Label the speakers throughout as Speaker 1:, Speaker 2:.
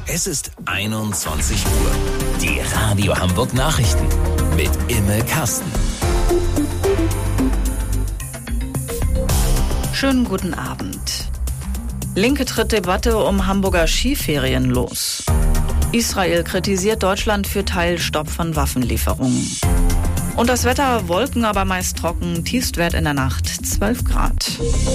Speaker 1: Es ist 21 Uhr. Die Radio Hamburg Nachrichten mit Imme Kasten.
Speaker 2: Schönen guten Abend. Linke tritt Debatte um Hamburger Skiferien los. Israel kritisiert Deutschland für Teilstopp von Waffenlieferungen. Und das Wetter, Wolken, aber meist trocken, Tiefstwert in der Nacht 12 Grad.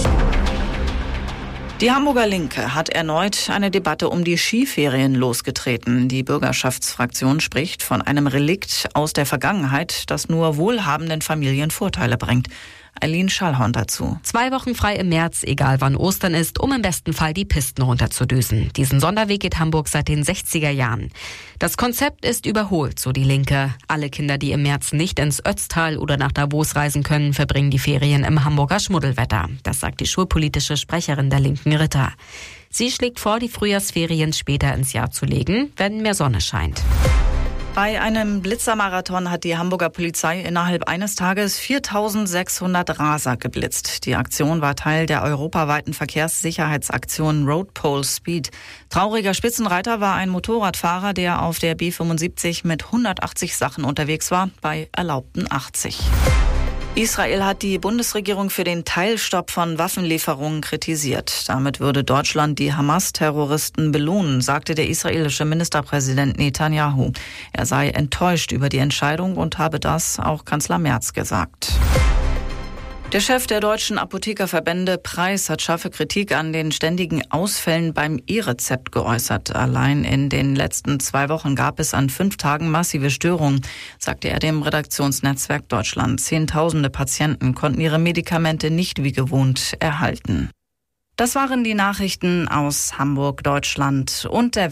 Speaker 2: Die Hamburger Linke hat erneut eine Debatte um die Skiferien losgetreten. Die Bürgerschaftsfraktion spricht von einem Relikt aus der Vergangenheit, das nur wohlhabenden Familien Vorteile bringt. Eileen Schallhorn dazu.
Speaker 3: 2 Wochen frei im März, egal wann Ostern ist, um im besten Fall die Pisten runterzudüsen. Diesen Sonderweg geht Hamburg seit den 60er Jahren. Das Konzept ist überholt, so die Linke. Alle Kinder, die im März nicht ins Ötztal oder nach Davos reisen können, verbringen die Ferien im Hamburger Schmuddelwetter. Das sagt die schulpolitische Sprecherin der Linken, Ritter. Sie schlägt vor, die Frühjahrsferien später ins Jahr zu legen, wenn mehr Sonne scheint.
Speaker 2: Bei einem Blitzermarathon hat die Hamburger Polizei innerhalb eines Tages 4.600 Raser geblitzt. Die Aktion war Teil der europaweiten Verkehrssicherheitsaktion Road Pole Speed. Trauriger Spitzenreiter war ein Motorradfahrer, der auf der B75 mit 180 Sachen unterwegs war, bei erlaubten 80. Israel hat die Bundesregierung für den Teilstopp von Waffenlieferungen kritisiert. Damit würde Deutschland die Hamas-Terroristen belohnen, sagte der israelische Ministerpräsident Netanyahu. Er sei enttäuscht über die Entscheidung und habe das auch Kanzler Merz gesagt. Der Chef der deutschen Apothekerverbände Preis hat scharfe Kritik an den ständigen Ausfällen beim E-Rezept geäußert. Allein in den letzten 2 Wochen gab es an 5 Tagen massive Störungen, sagte er dem Redaktionsnetzwerk Deutschland. Zehntausende Patienten konnten ihre Medikamente nicht wie gewohnt erhalten. Das waren die Nachrichten aus Hamburg, Deutschland und der